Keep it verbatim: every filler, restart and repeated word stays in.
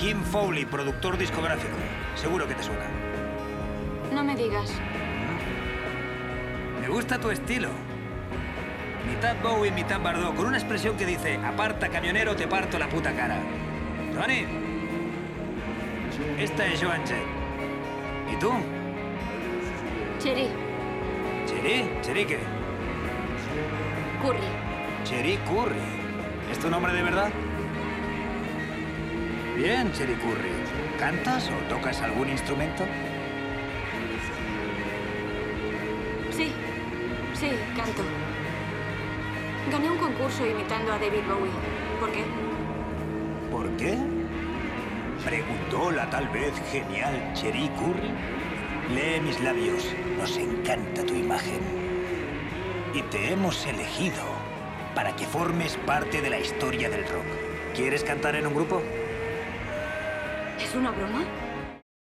Jim Fowley, productor discográfico. Seguro que te suena. No me digas. Me gusta tu estilo. Mitad Bowie, mitad Bardot, con una expresión que dice: aparta, camionero, te parto la puta cara. Tony, esta es Joan Jett. ¿Y tú? Cherie. ¿Cherie? ¿Cherie qué? Curry. Cherie Curry. ¿Es tu nombre de verdad? Bien, Cherie Curry. ¿Cantas o tocas algún instrumento? Sí, sí, canto. Gané un concurso imitando a David Bowie. ¿Por qué? ¿Por qué? Preguntó la tal vez genial Cherie Curry. Lee mis labios. Nos encanta tu imagen. Y te hemos elegido para que formes parte de la historia del rock. ¿Quieres cantar en un grupo? ¿Es una broma?